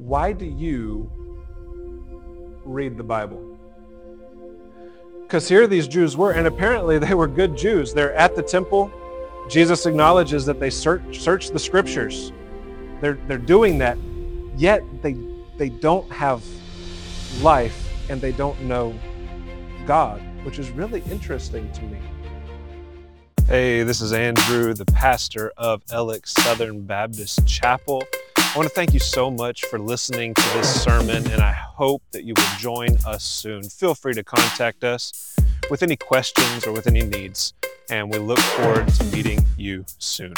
why do you read the Bible? Because here these Jews were, and apparently they were good Jews. They're at the temple. Jesus acknowledges that they search the scriptures. They're doing that, yet they don't have life and they don't know God, which is really interesting to me. Hey, this is Andrew, the pastor of Ellick Southern Baptist Chapel. I want to thank you so much for listening to this sermon, and I hope that you will join us soon. Feel free to contact us with any questions or with any needs, and we look forward to meeting you soon.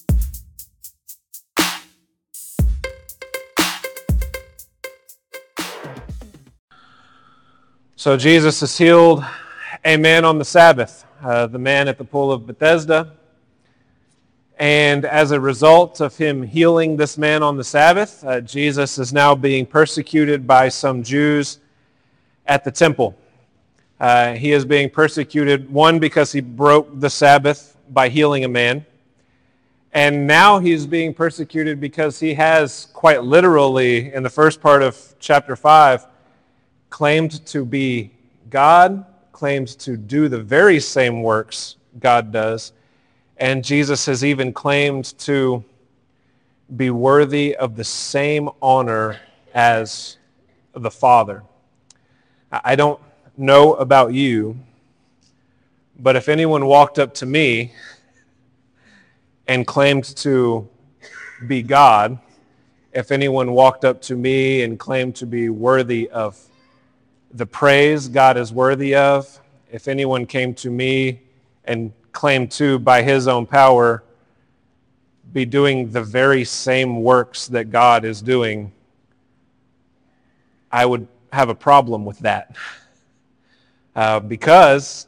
So Jesus has healed a man on the Sabbath, the man at the pool of Bethesda. And as a result of him healing this man on the Sabbath, Jesus is now being persecuted by some Jews at the temple. He is being persecuted, one, because he broke the Sabbath by healing a man. And now he's being persecuted because he has, quite literally, in the first part of chapter 5, claimed to be God, claimed to do the very same works God does. And Jesus has even claimed to be worthy of the same honor as the Father. I don't know about you, but if anyone walked up to me and claimed to be God, if anyone walked up to me and claimed to be worthy of the praise God is worthy of, if anyone came to me and claimed to, by his own power, be doing the very same works that God is doing, I would have a problem with that. Because,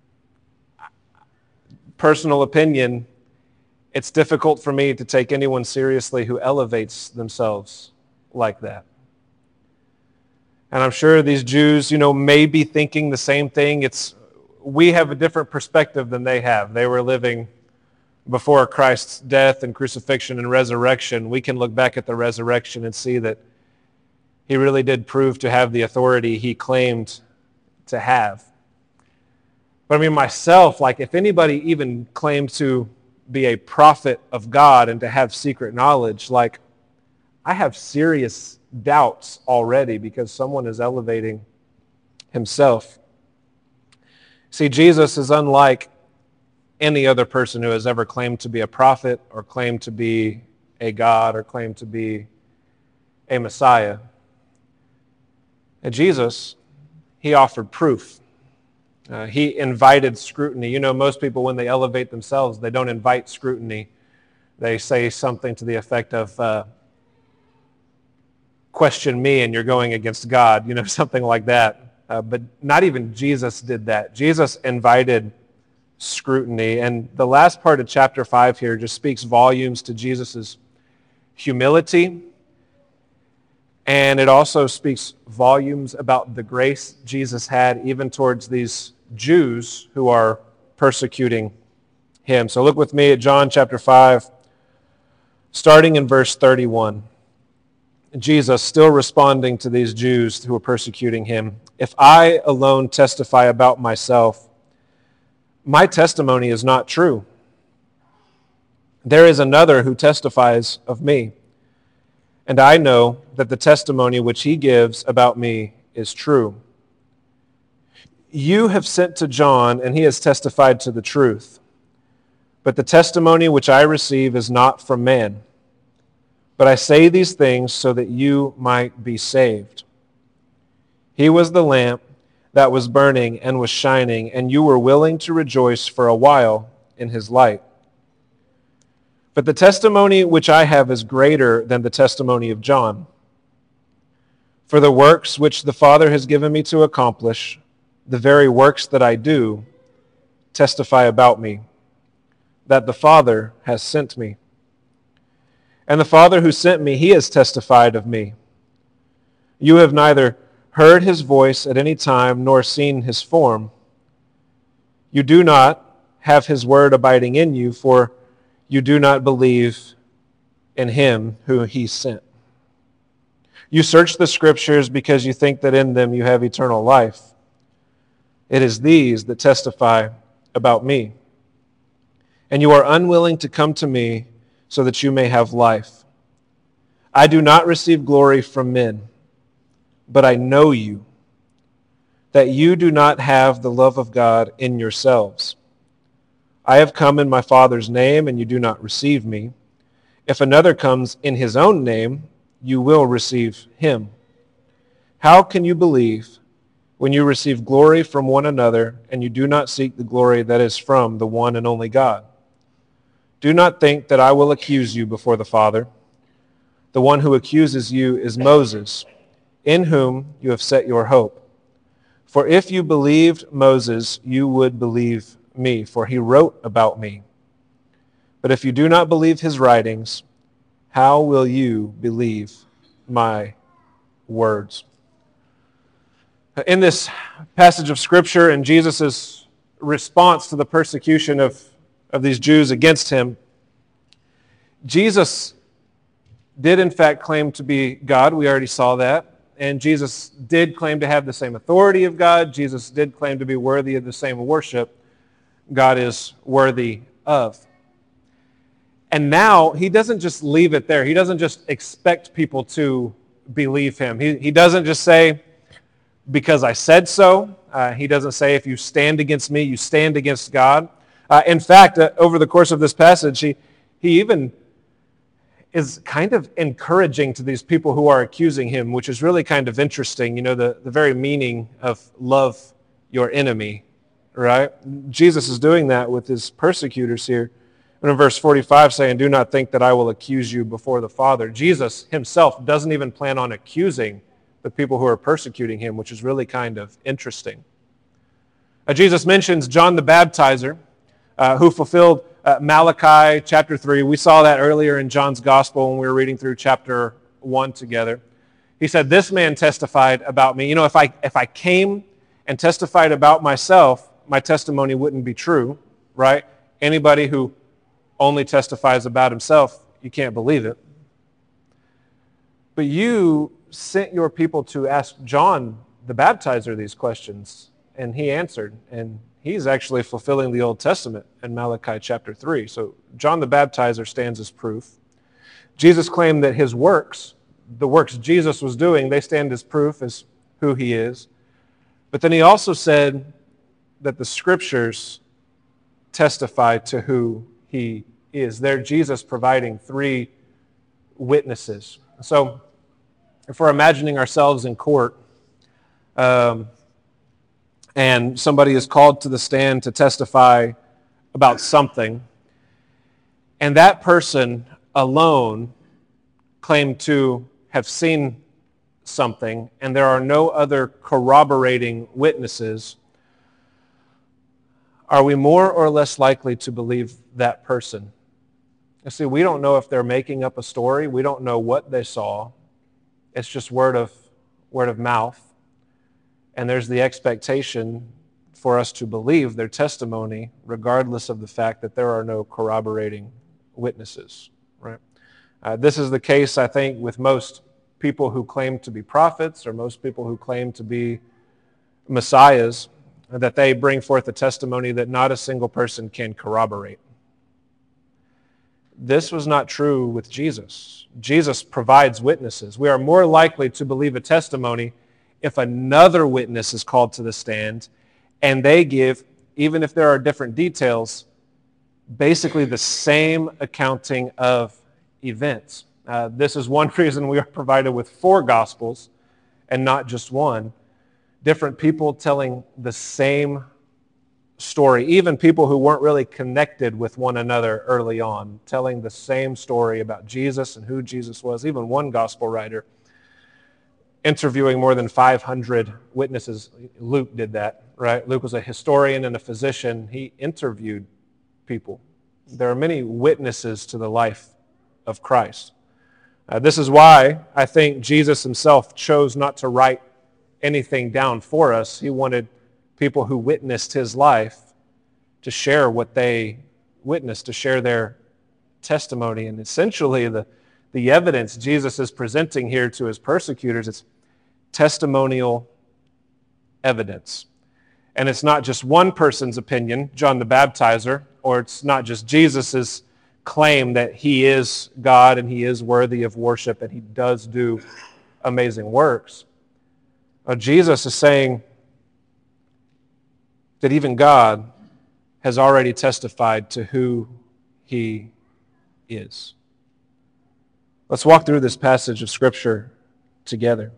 personal opinion, it's difficult for me to take anyone seriously who elevates themselves like that. And I'm sure these Jews, may be thinking the same thing. We have a different perspective than they have. They were living before Christ's death and crucifixion and resurrection. We can look back at the resurrection and see that he really did prove to have the authority he claimed to have. But myself, if anybody even claimed to be a prophet of God and to have secret knowledge, I have serious doubts already because someone is elevating himself. See, Jesus is unlike any other person who has ever claimed to be a prophet or claimed to be a God or claimed to be a Messiah. And Jesus, he offered proof. He invited scrutiny. Most people, when they elevate themselves, they don't invite scrutiny. They say something to the effect of, question me and you're going against God, something like that. But not even Jesus did that. Jesus invited scrutiny. And the last part of chapter 5 here just speaks volumes to Jesus' humility. And it also speaks volumes about the grace Jesus had even towards these Jews who are persecuting him. So look with me at John chapter 5, starting in verse 31. Jesus still responding to these Jews who are persecuting him. If I alone testify about myself, my testimony is not true. There is another who testifies of me, and I know that the testimony which he gives about me is true. You have sent to John, and he has testified to the truth. But the testimony which I receive is not from man. But I say these things so that you might be saved. He was the lamp that was burning and was shining, and you were willing to rejoice for a while in his light. But the testimony which I have is greater than the testimony of John. For the works which the Father has given me to accomplish, the very works that I do, testify about me, that the Father has sent me. And the Father who sent me, he has testified of me. You have neither heard his voice at any time nor seen his form. You do not have his word abiding in you, for you do not believe in him who he sent. You search the Scriptures because you think that in them you have eternal life. It is these that testify about me. And you are unwilling to come to me so that you may have life. I do not receive glory from men, but I know you, that you do not have the love of God in yourselves. I have come in my Father's name, and you do not receive me. If another comes in his own name, you will receive him. How can you believe when you receive glory from one another, and you do not seek the glory that is from the one and only God? Do not think that I will accuse you before the Father. The one who accuses you is Moses, in whom you have set your hope. For if you believed Moses, you would believe me, for he wrote about me. But if you do not believe his writings, how will you believe my words? In this passage of Scripture and Jesus' response to the persecution of these Jews against him, Jesus did in fact claim to be God. We already saw that. And Jesus did claim to have the same authority of God. Jesus did claim to be worthy of the same worship God is worthy of. And now he doesn't just leave it there. He doesn't just expect people to believe him. He doesn't just say, because I said so. He doesn't say, if you stand against me, you stand against God. In fact, over the course of this passage, he even is kind of encouraging to these people who are accusing him, which is really kind of interesting. You know, the very meaning of love your enemy, right? Jesus is doing that with his persecutors here. And in verse 45 saying, do not think that I will accuse you before the Father. Jesus himself doesn't even plan on accusing the people who are persecuting him, which is really kind of interesting. Jesus mentions John the Baptizer, who fulfilled Malachi chapter 3. We saw that earlier in John's gospel when we were reading through chapter 1 together. He said, this man testified about me. You know, if I came and testified about myself, my testimony wouldn't be true, right? Anybody who only testifies about himself, you can't believe it. But you sent your people to ask John the Baptizer these questions, and he answered, and he's actually fulfilling the Old Testament in Malachi chapter 3. So John the Baptizer stands as proof. Jesus claimed that his works, the works Jesus was doing, they stand as proof as who he is. But then he also said that the Scriptures testify to who he is. There, Jesus providing three witnesses. So if we're imagining ourselves in court, and somebody is called to the stand to testify about something, and that person alone claimed to have seen something, and there are no other corroborating witnesses, are we more or less likely to believe that person? You see, we don't know if they're making up a story. We don't know what they saw. It's just word of mouth. And there's the expectation for us to believe their testimony regardless of the fact that there are no corroborating witnesses, right? This is the case, I think, with most people who claim to be prophets or most people who claim to be messiahs, that they bring forth a testimony that not a single person can corroborate. This was not true with Jesus. Jesus provides witnesses. We are more likely to believe a testimony if another witness is called to the stand and they give, even if there are different details, basically the same accounting of events. This is one reason we are provided with 4 Gospels and not just one. Different people telling the same story, even people who weren't really connected with one another early on, telling the same story about Jesus and who Jesus was. Even one gospel writer interviewing more than 500 witnesses. Luke did that, right? Luke was a historian and a physician. He interviewed people. There are many witnesses to the life of Christ. This is why I think Jesus himself chose not to write anything down for us. He wanted people who witnessed his life to share what they witnessed, to share their testimony. And essentially the the evidence Jesus is presenting here to his persecutors, it's testimonial evidence. And it's not just one person's opinion, John the Baptizer, or it's not just Jesus's claim that he is God and he is worthy of worship and he does do amazing works. Jesus is saying that even God has already testified to who he is. Let's walk through this passage of Scripture together.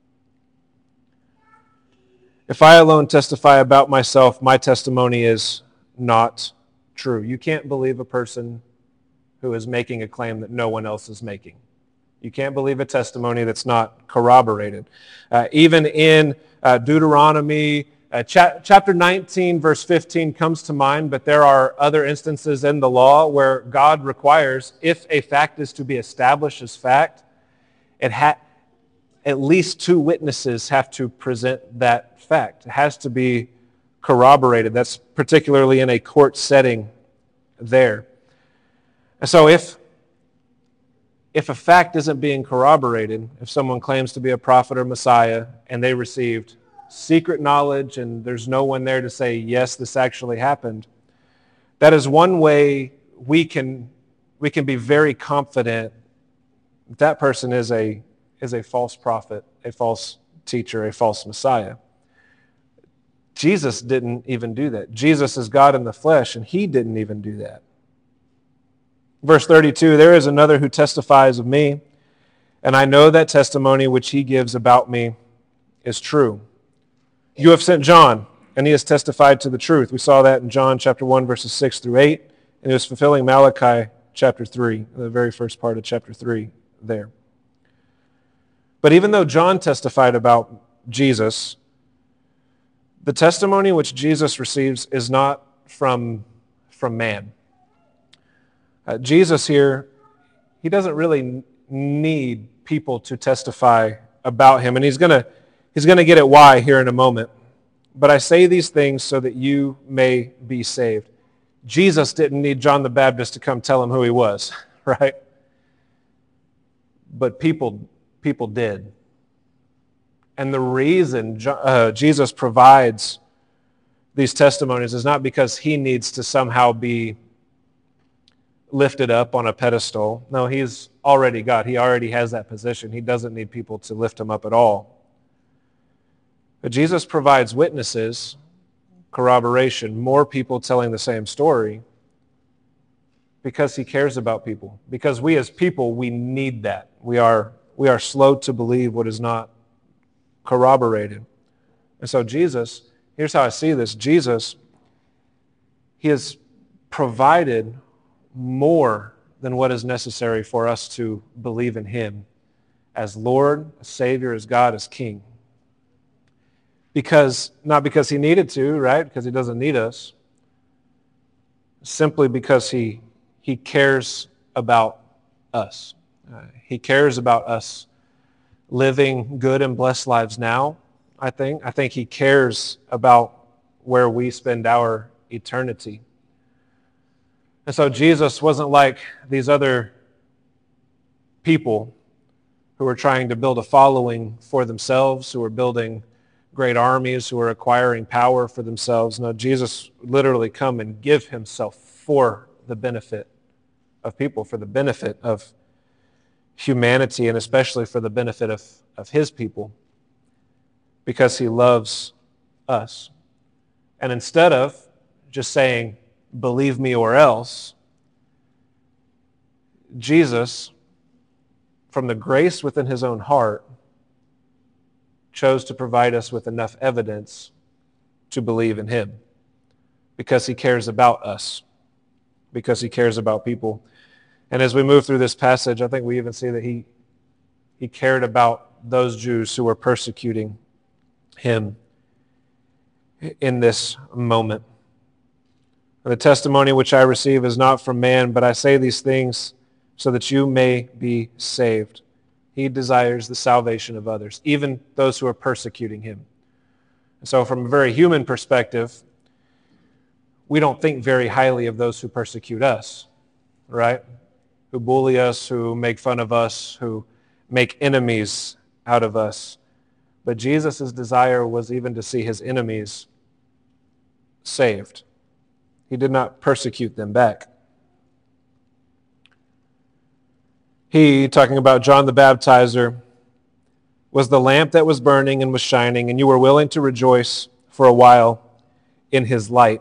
If I alone testify about myself, my testimony is not true. You can't believe a person who is making a claim that no one else is making. You can't believe a testimony that's not corroborated. Even in Deuteronomy, chapter 19, verse 15 comes to mind, but there are other instances in the law where God requires, if a fact is to be established as fact, at least two witnesses have to present that fact. It has to be corroborated. That's particularly in a court setting there. And so if a fact isn't being corroborated, if someone claims to be a prophet or Messiah and they received secret knowledge and there's no one there to say, yes, this actually happened, that is one way we can be very confident that person is a false prophet, a false teacher, a false Messiah. Jesus didn't even do that. Jesus is God in the flesh, and he didn't even do that. Verse 32, there is another who testifies of me, and I know that testimony which he gives about me is true. You have sent John, and he has testified to the truth. We saw that in John chapter 1, verses 6 through 8, and he was fulfilling Malachi chapter 3, the very first part of chapter 3 there. But even though John testified about Jesus, the testimony which Jesus receives is not from man. Jesus here, he doesn't really need people to testify about him, and he's going to get at why here in a moment. But I say these things so that you may be saved. Jesus didn't need John the Baptist to come tell him who he was, right? But people did. And the reason Jesus provides these testimonies is not because he needs to somehow be lifted up on a pedestal. No, he's already God. He already has that position. He doesn't need people to lift him up at all. But Jesus provides witnesses, corroboration, more people telling the same story because he cares about people. Because we as people, we need that. We are slow to believe what is not corroborated. And so Jesus, here's how I see this. Jesus, he has provided more than what is necessary for us to believe in him as Lord, as Savior, as God, as King. Not because he needed to, right? Because he doesn't need us. Simply because he cares about us. He cares about us living good and blessed lives now, I think. I think he cares about where we spend our eternity. And so Jesus wasn't like these other people who were trying to build a following for themselves, who were building great armies, who were acquiring power for themselves. No, Jesus literally come and give himself for the benefit of people, for the benefit of humanity, and especially for the benefit of his people, because he loves us. And instead of just saying, believe me or else, Jesus, from the grace within his own heart, chose to provide us with enough evidence to believe in him because he cares about us, because he cares about people. And as we move through this passage, I think we even see that he cared about those Jews who were persecuting him in this moment. And the testimony which I receive is not from man, but I say these things so that you may be saved. He desires the salvation of others, even those who are persecuting him. And so from a very human perspective, we don't think very highly of those who persecute us, right? who bully us, who make fun of us, who make enemies out of us. But Jesus' desire was even to see his enemies saved. He did not persecute them back. He, talking about John the Baptizer, was the lamp that was burning and was shining, and you were willing to rejoice for a while in his light.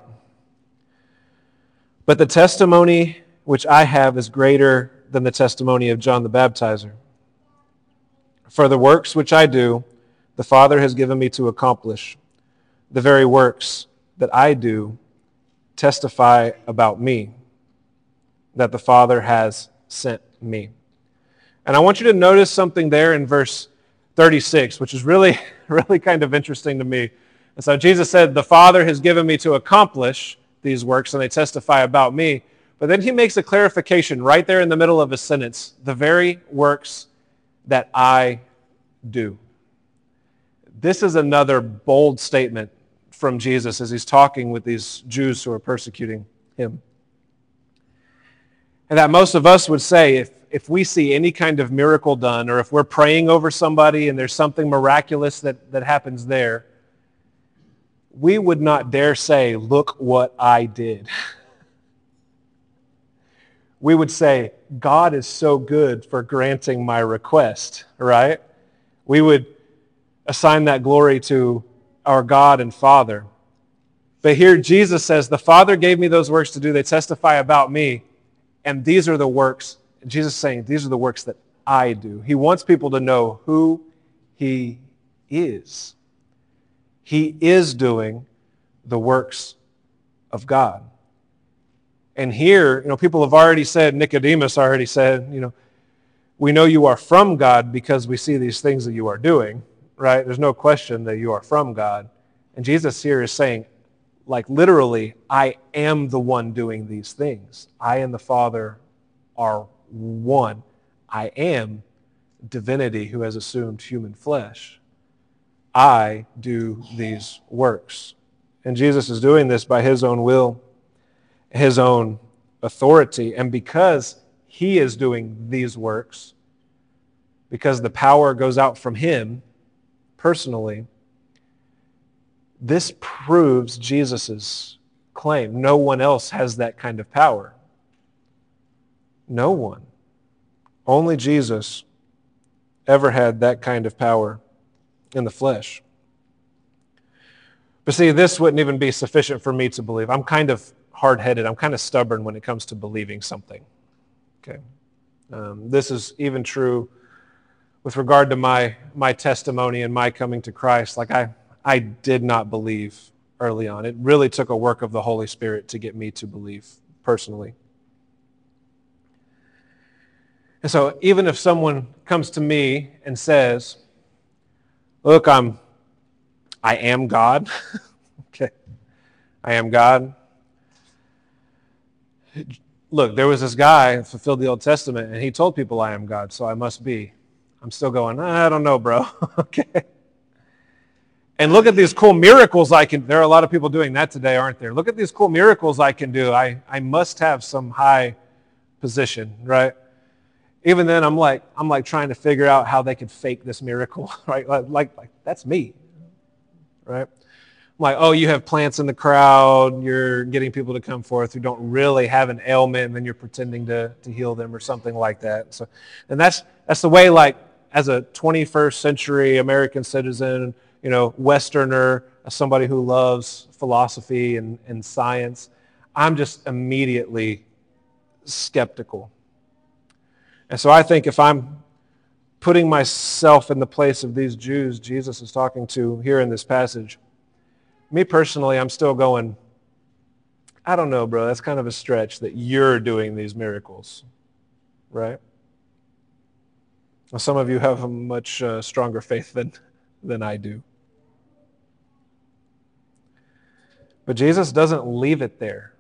But the testimony which I have is greater than the testimony of John the Baptizer. For the works which I do, the Father has given me to accomplish. The very works that I do testify about me, that the Father has sent me. And I want you to notice something there in verse 36, which is really kind of interesting to me. And so Jesus said, the Father has given me to accomplish these works, and they testify about me. But then he makes a clarification right there in the middle of his sentence, the very works that I do. This is another bold statement from Jesus as he's talking with these Jews who are persecuting him. And that most of us would say, if we see any kind of miracle done, or if we're praying over somebody and there's something miraculous that happens there, we would not dare say, look what I did. We would say, God is so good for granting my request, right? We would assign that glory to our God and Father. But here Jesus says, the Father gave me those works to do. They testify about me. And these are the works. Jesus is saying, these are the works that I do. He wants people to know who he is. He is doing the works of God. And here, people have already said, Nicodemus already said, we know you are from God because we see these things that you are doing, right? There's no question that you are from God. And Jesus here is saying, like literally, I am the one doing these things. I and the Father are one. I am divinity who has assumed human flesh. I do these works. And Jesus is doing this by his own will, his own authority. And because he is doing these works, because the power goes out from him personally, this proves Jesus' claim. No one else has that kind of power. No one. Only Jesus ever had that kind of power in the flesh. But see, this wouldn't even be sufficient for me to believe. I'm kind of hard-headed. I'm kind of stubborn when it comes to believing something. Okay, this is even true with regard to my testimony and my coming to Christ. Like I did not believe early on. It really took a work of the Holy Spirit to get me to believe personally. And so even if someone comes to me and says, look, I am God. Okay, I am God. Look, there was this guy who fulfilled the Old Testament, and he told people I am God, so I must be. I'm still going, I don't know, bro. Okay. And look at these cool miracles I can. There are a lot of people doing that today, aren't there? Look at these cool miracles I can do. I must have some high position, right? Even then, I'm like trying to figure out how they could fake this miracle, right? Like that's me, right? I'm like, oh, you have plants in the crowd. You're getting people to come forth who don't really have an ailment, and then you're pretending to heal them or something like that. So, and that's the way, like, as a 21st century American citizen, Westerner, as somebody who loves philosophy and science, I'm just immediately skeptical. And so I think if I'm putting myself in the place of these Jews Jesus is talking to here in this passage, me personally, I'm still going, I don't know, bro, that's kind of a stretch that you're doing these miracles, right? Well, some of you have a much stronger faith than I do. But Jesus doesn't leave it there.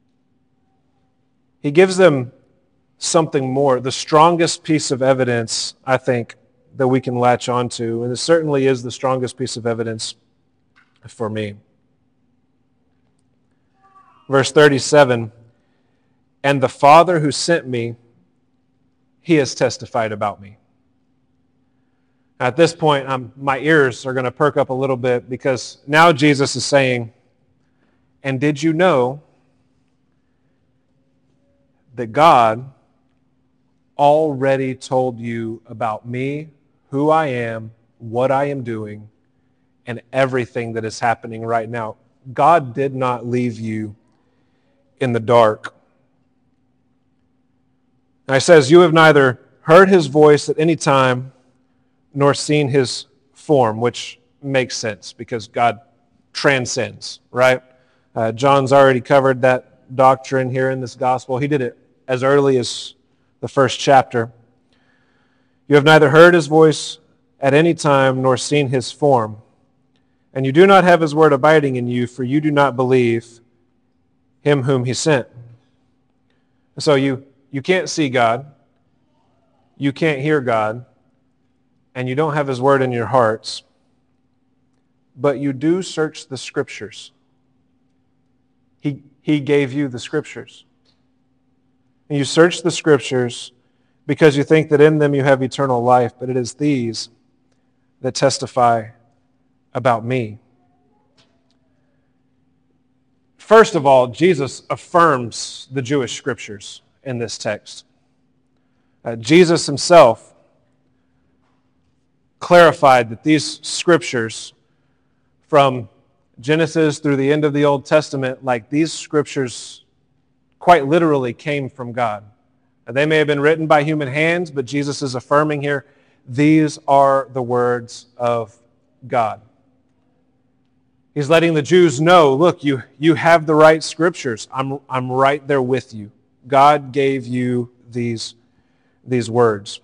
He gives them something more, the strongest piece of evidence, I think, that we can latch onto, and it certainly is the strongest piece of evidence for me. Verse 37, and the Father who sent me he has testified about me. At this point, my ears are going to perk up a little bit because now Jesus is saying, and did you know that God already told you about me, who I am, what I am doing, and everything that is happening right now? God did not leave you in the dark. Now he says, you have neither heard his voice at any time nor seen his form, which makes sense because God transcends, right? John's already covered that doctrine here in this gospel. He did it as early as the first chapter. You have neither heard his voice at any time nor seen his form. And you do not have his word abiding in you, for you do not believe him whom he sent. So you can't see God, you can't hear God, and you don't have his word in your hearts, but you do search the Scriptures. He gave you the Scriptures. And you search the Scriptures because you think that in them you have eternal life, but it is these that testify about me. First of all, Jesus affirms the Jewish Scriptures in this text. Jesus himself clarified that these Scriptures, from Genesis through the end of the Old Testament, like these Scriptures quite literally came from God. Now, they may have been written by human hands, but Jesus is affirming here, these are the words of God. He's letting the Jews know, look, you have the right Scriptures. I'm right there with you. God gave you these words.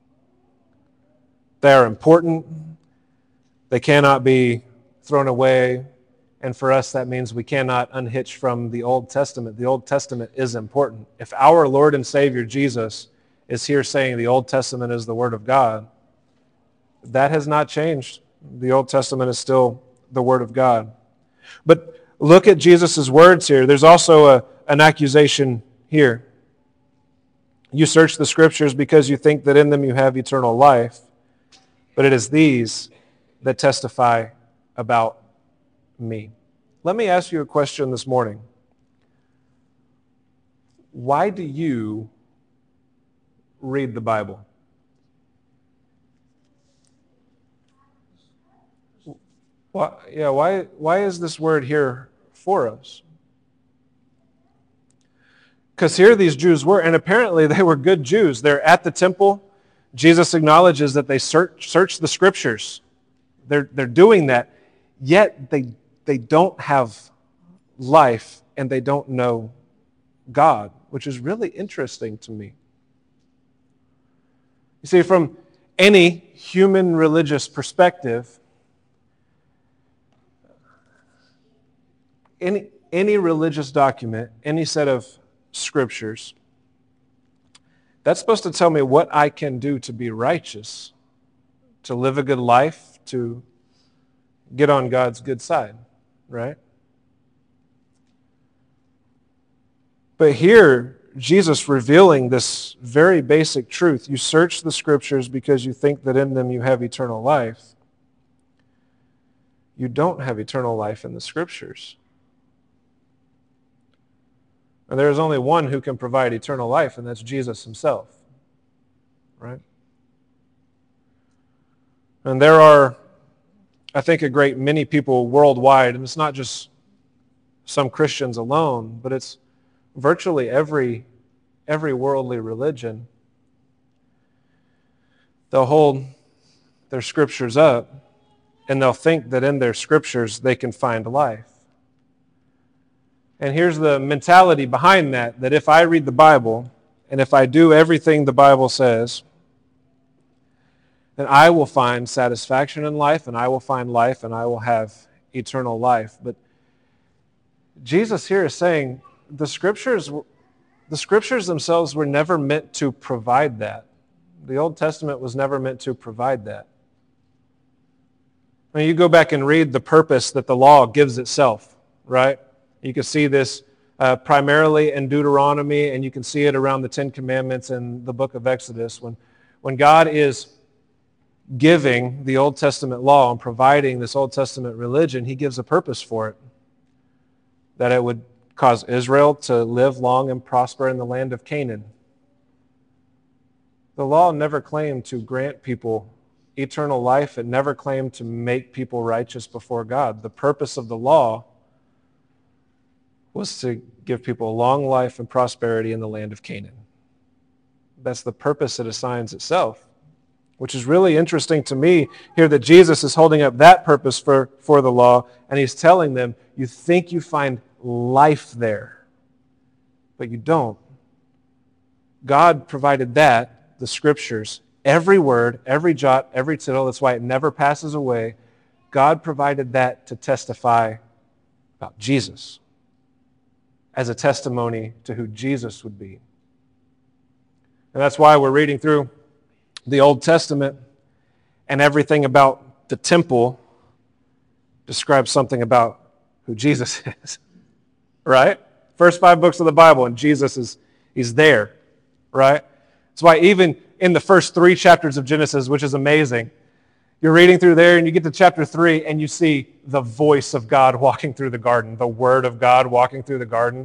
They are important. They cannot be thrown away. And for us, that means we cannot unhitch from the Old Testament. The Old Testament is important. If our Lord and Savior Jesus is here saying the Old Testament is the Word of God, that has not changed. The Old Testament is still the Word of God. But look at Jesus' words here. There's also an accusation here. You search the Scriptures because you think that in them you have eternal life, but it is these that testify about me. Let me ask you a question this morning. Why do you read the Bible? Why is this word here for us? Because here these Jews were, and apparently they were good Jews. They're at the temple. Jesus acknowledges that they search the Scriptures. They're doing that, yet they don't have life and they don't know God, which is really interesting to me. You see, from any human religious perspective, any religious document, any set of Scriptures, that's supposed to tell me what I can do to be righteous, to live a good life, to get on God's good side, right? But here, Jesus revealing this very basic truth. You search the Scriptures because you think that in them you have eternal life. You don't have eternal life in the Scriptures. And there is only one who can provide eternal life, and that's Jesus himself, right? And there are, I think, a great many people worldwide, and it's not just some Christians alone, but it's virtually every worldly religion. They'll hold their Scriptures up, and they'll think that in their Scriptures they can find life. And here's the mentality behind that if I read the Bible, and if I do everything the Bible says, then I will find satisfaction in life, and I will find life, and I will have eternal life. But Jesus here is saying the Scriptures themselves were never meant to provide that. The Old Testament was never meant to provide that. You go back and read the purpose that the law gives itself, right? You can see this primarily in Deuteronomy, and you can see it around the Ten Commandments and the book of Exodus. When God is giving the Old Testament law and providing this Old Testament religion, he gives a purpose for it, that it would cause Israel to live long and prosper in the land of Canaan. The law never claimed to grant people eternal life. It never claimed to make people righteous before God. The purpose of the law was to give people a long life and prosperity in the land of Canaan. That's the purpose it assigns itself, which is really interesting to me here that Jesus is holding up that purpose for the law, and he's telling them, you think you find life there, but you don't. God provided that, the scriptures, every word, every jot, every tittle. That's why it never passes away. God provided that to testify about Jesus, as a testimony to who Jesus would be. And that's why we're reading through the Old Testament, and everything about the temple describes something about who Jesus is. Right? First 5 books of the Bible, and Jesus he's there. Right? That's why even in the first 3 chapters of Genesis, which is amazing, you're reading through there and you get to chapter 3 and you see the voice of God walking through the garden, the Word of God walking through the garden.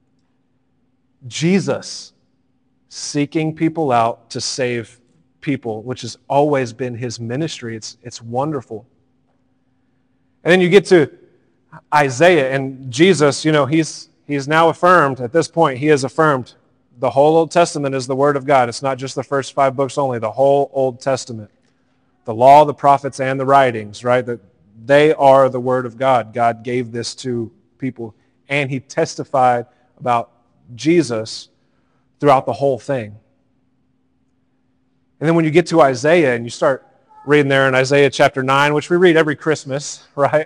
Jesus seeking people out to save people, which has always been his ministry. It's wonderful. And then you get to Isaiah, and Jesus, he's now affirmed, at this point, he has affirmed the whole Old Testament is the Word of God. It's not just the first 5 books only, the whole Old Testament. The law, the prophets, and the writings, right? That they are the Word of God. God gave this to people, and he testified about Jesus throughout the whole thing. And then when you get to Isaiah and you start reading there in Isaiah chapter 9, which we read every Christmas, right?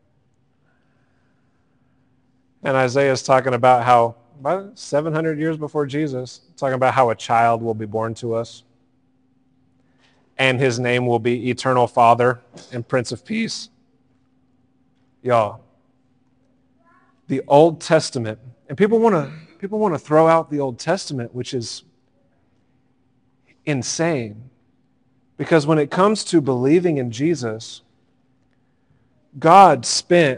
And Isaiah is talking about how, about 700 years before Jesus, talking about how a child will be born to us. And his name will be Eternal Father and Prince of Peace. Y'all, the Old Testament, and people want to throw out the Old Testament, which is insane. Because when it comes to believing in Jesus, God spent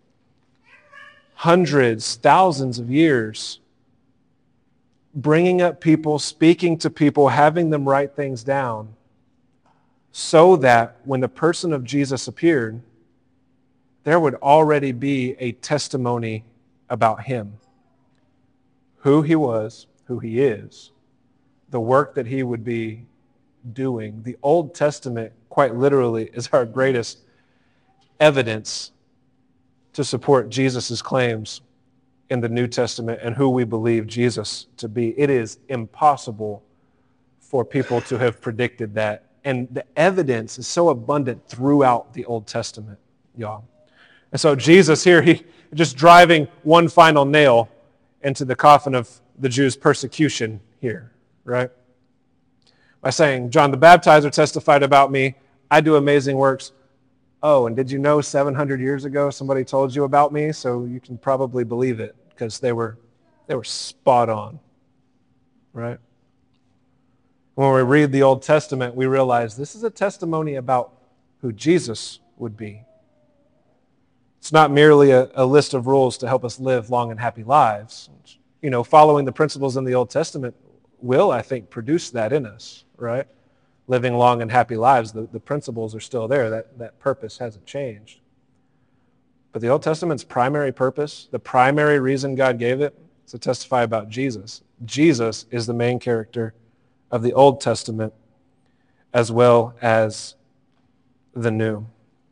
hundreds, thousands of years bringing up people, speaking to people, having them write things down, so that when the person of Jesus appeared, there would already be a testimony about him. Who he was, who he is, the work that he would be doing. The Old Testament, quite literally, is our greatest evidence to support Jesus' claims in the New Testament and who we believe Jesus to be. It is impossible for people to have predicted that. And the evidence is so abundant throughout the Old Testament, y'all. And so Jesus here, he just driving one final nail into the coffin of the Jews' persecution here, right? By saying, John the Baptizer testified about me, I do amazing works. Oh, and did you know 700 years ago somebody told you about me? So you can probably believe it because they were spot on, right? When we read the Old Testament, we realize this is a testimony about who Jesus would be. It's not merely a list of rules to help us live long and happy lives. Following the principles in the Old Testament will, I think, produce that in us, right? Living long and happy lives, the principles are still there. That purpose hasn't changed. But the Old Testament's primary purpose, the primary reason God gave it, is to testify about Jesus. Jesus is the main character of the Old Testament as well as the New.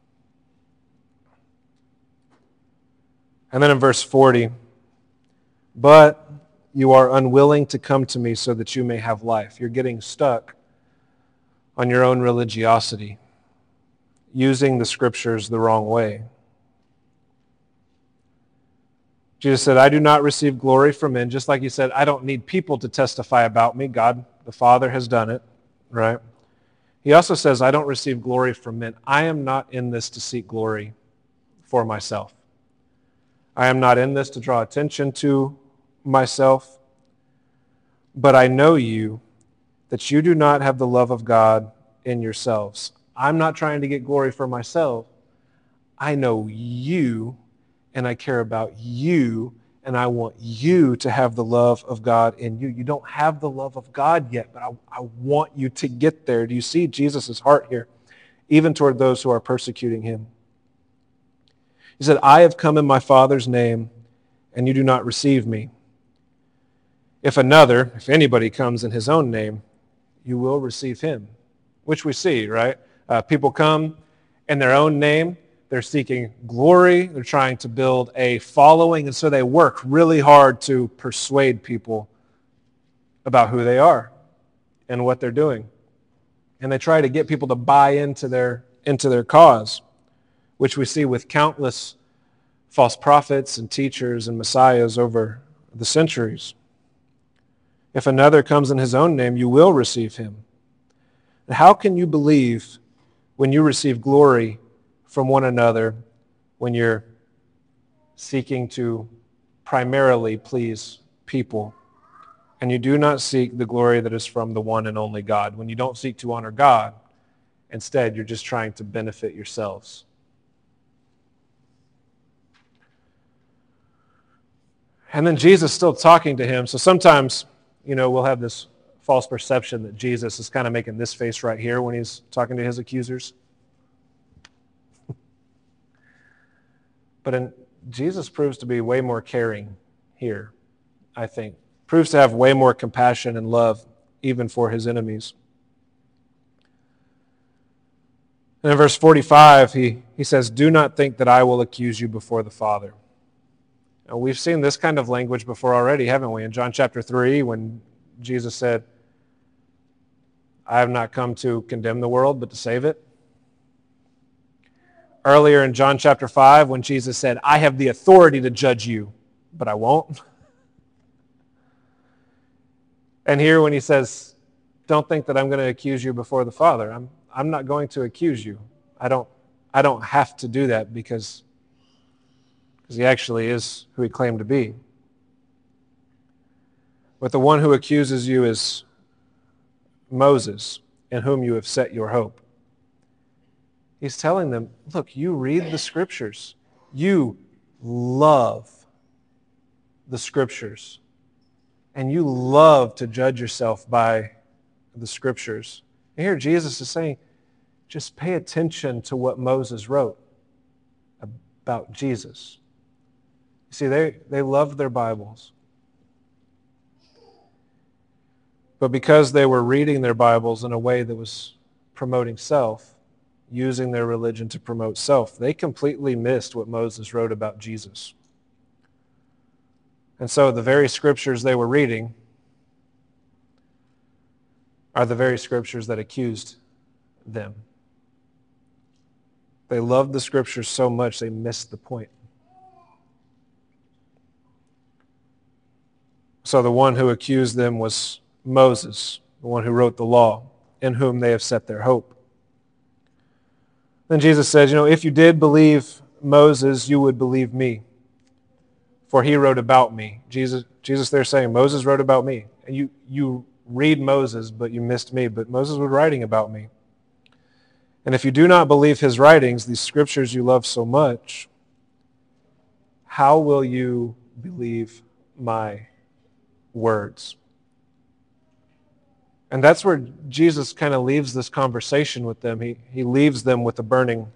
And then in verse 40, but you are unwilling to come to me so that you may have life. You're getting stuck on your own religiosity, using the scriptures the wrong way. Jesus said, I do not receive glory from men, just like he said, I don't need people to testify about me. God, the Father, has done it, right? He also says, I don't receive glory from men. I am not in this to seek glory for myself. I am not in this to draw attention to myself, but I know you, that you do not have the love of God in yourselves. I'm not trying to get glory for myself. I know you, and I care about you, and I want you to have the love of God in you. You don't have the love of God yet, but I want you to get there. Do you see Jesus' heart here, even toward those who are persecuting him? He said, I have come in my Father's name, and you do not receive me. If anybody comes in his own name, you will receive him, which we see, right? People come in their own name. They're seeking glory. They're trying to build a following, and so they work really hard to persuade people about who they are and what they're doing. And they try to get people to buy into their cause, which we see with countless false prophets and teachers and messiahs over the centuries. If another comes in his own name, you will receive him. And how can you believe when you receive glory from one another when you're seeking to primarily please people and you do not seek the glory that is from the one and only God? When you don't seek to honor God, instead you're just trying to benefit yourselves. And then Jesus still talking to him. So sometimes, we'll have this false perception that Jesus is kind of making this face right here when he's talking to his accusers. But Jesus proves to be way more caring here, I think. Proves to have way more compassion and love, even for his enemies. And in verse 45, he says, do not think that I will accuse you before the Father. Now, we've seen this kind of language before already, haven't we? In John chapter 3, when Jesus said, I have not come to condemn the world, but to save it. Earlier in John chapter 5, when Jesus said, I have the authority to judge you, but I won't. And here when he says, don't think that I'm going to accuse you before the Father. I'm not going to accuse you. I don't have to do that because he actually is who he claimed to be. But the one who accuses you is Moses, in whom you have set your hope. He's telling them, look, you read the Scriptures. You love the Scriptures. And you love to judge yourself by the Scriptures. And here Jesus is saying, just pay attention to what Moses wrote about Jesus. You see, they loved their Bibles. But because they were reading their Bibles in a way that was promoting self, using their religion to promote self, they completely missed what Moses wrote about Jesus. And so the very Scriptures they were reading are the very Scriptures that accused them. They loved the Scriptures so much they missed the point. So the one who accused them was Moses, the one who wrote the law, in whom they have set their hope. Then Jesus says, if you did believe Moses, you would believe me, for he wrote about me. Jesus there saying, Moses wrote about me. And you read Moses, but you missed me. But Moses was writing about me. And if you do not believe his writings, these Scriptures you love so much, how will you believe my words? And that's where Jesus kind of leaves this conversation with them. He leaves them with a burning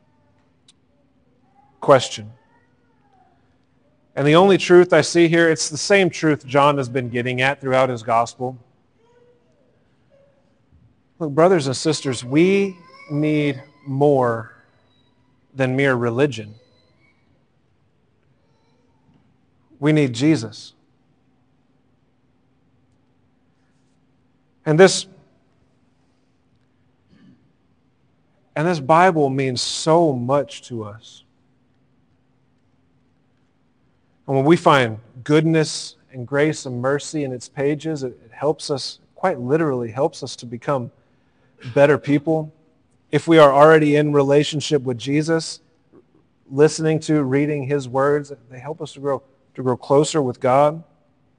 question. And the only truth I see here, it's the same truth John has been getting at throughout his gospel. Look, brothers and sisters, we need more than mere religion. We need Jesus. And this Bible means so much to us. And when we find goodness and grace and mercy in its pages, it helps us, quite literally helps us to become better people. If we are already in relationship with Jesus, listening to, reading his words, they help us to grow closer with God.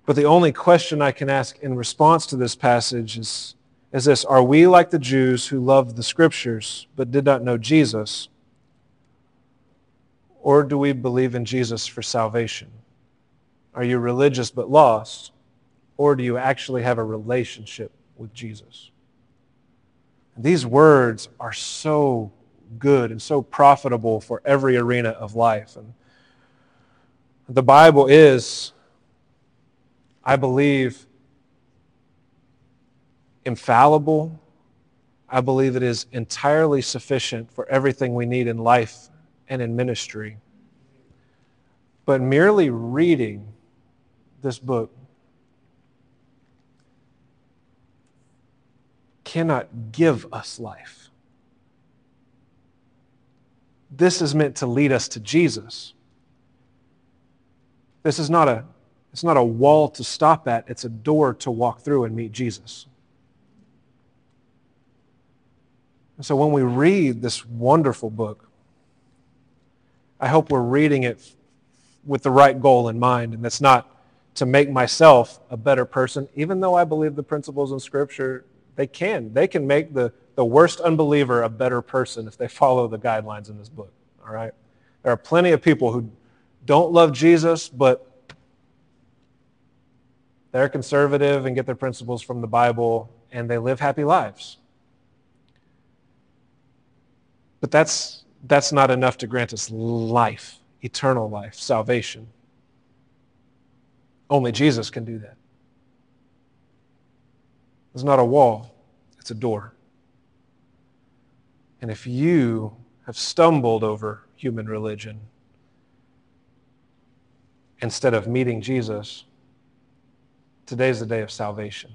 But the only question I can ask in response to this passage is this: are we like the Jews who loved the Scriptures but did not know Jesus? Or do we believe in Jesus for salvation? Are you religious but lost? Or do you actually have a relationship with Jesus? These words are so good and so profitable for every arena of life. And the Bible is, I believe, infallible. I believe it is entirely sufficient for everything we need in life and in ministry. But merely reading this book cannot give us life. This is meant to lead us to Jesus. This is not a wall to stop at, it's a door to walk through and meet Jesus. And so when we read this wonderful book, I hope we're reading it with the right goal in mind, and that's not to make myself a better person, even though I believe the principles in Scripture, they can make the worst unbeliever a better person if they follow the guidelines in this book, all right? There are plenty of people who don't love Jesus, but they're conservative and get their principles from the Bible, and they live happy lives. But that's not enough to grant us life, eternal life, salvation. Only Jesus can do that. It's not a wall, it's a door. And if you have stumbled over human religion instead of meeting Jesus, today's the day of salvation.